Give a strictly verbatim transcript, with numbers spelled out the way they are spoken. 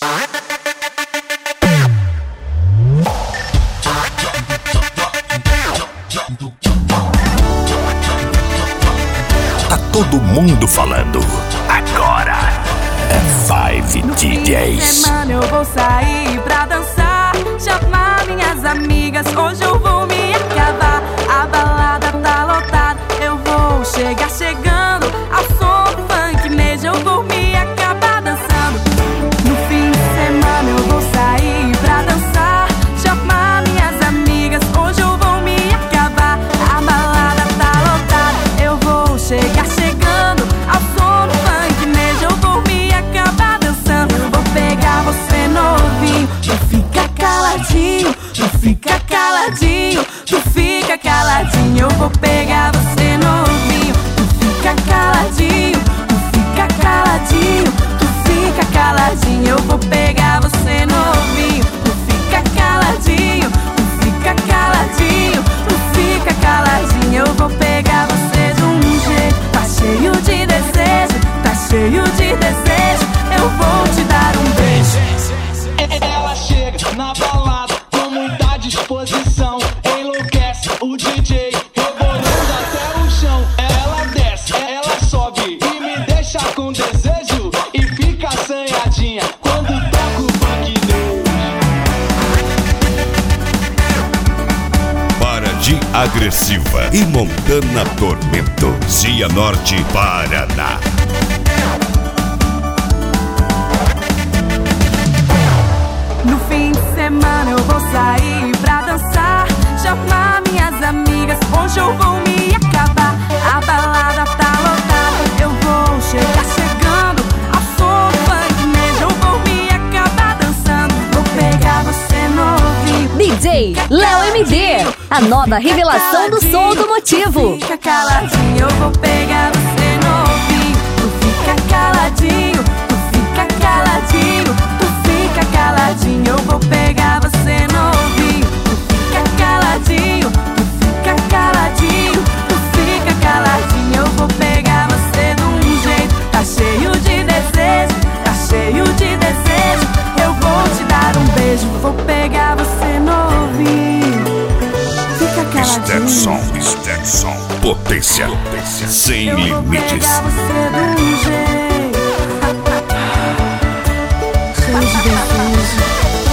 Tá todo mundo falando. Agora é Five D Js. No fim de semana eu vou sair pra dançar, chamar minhas amigas, hoje eu vou me acabar. A balada tá lotada, eu vou chegar chegando ao som do funk mesmo, eu vou me acabar dançando. No fim de semana eu vou sair pra dançar, chamar minhas amigas, hoje eu vou me acabar. A balada tá lotada, eu vou chegar chegando ao som do funk mesmo, eu vou me acabar dançando. Vou pegar você novinho, tu fica caladinho, tu fica caladinho, tu fica caladinho. Eu vou pegar você novinho, tu fica caladinho, tu fica caladinho, tu fica caladinho. Eu vou pegar você novinho, tu fica caladinho, tu fica caladinho, tu fica caladinho. Eu vou pegar você de um jeito, tá cheio de desejo, tá cheio de desejo. Eu vou te dar um beijo. Ela chega na balada com muita disposição, enlouquece o D J, rebolando até o chão. Ela desce, ela sobe e me deixa com desejo, e fica assanhadinha quando toca o funk news. Para de agressiva e Montana Tormento, Cianorte, Paraná. No fim de semana eu vou sair pra dançar, chamar minhas amigas, hoje eu vou me acabar. A balada tá lotada, eu vou chegar chegando ao som do funk mesmo, eu vou me acabar dançando. Vou pegar você novinho, D J Léo M D, a nova revelação do som automotivo. fica caladinho. Eu vou pegar você novinho, tu fica caladinho, tu fica caladinho, tu fica caladinho. Eu vou pegar você novinho, tu fica caladinho, tu fica caladinho, tu fica caladinho. Eu vou pegar você de um jeito, tá cheio de desejo, tá cheio de desejo. Eu vou te dar um beijo, vou pegar você novinho, fica caladinho. Stetson, Stetson, potência, potência sem Eu vou limites. pegar você de um jeito, cheio de desejo.